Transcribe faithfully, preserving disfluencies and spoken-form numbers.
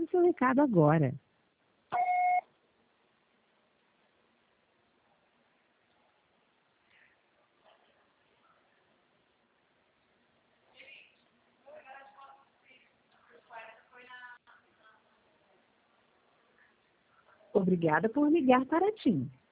o seu recado agora. Obrigada por ligar para a TIM.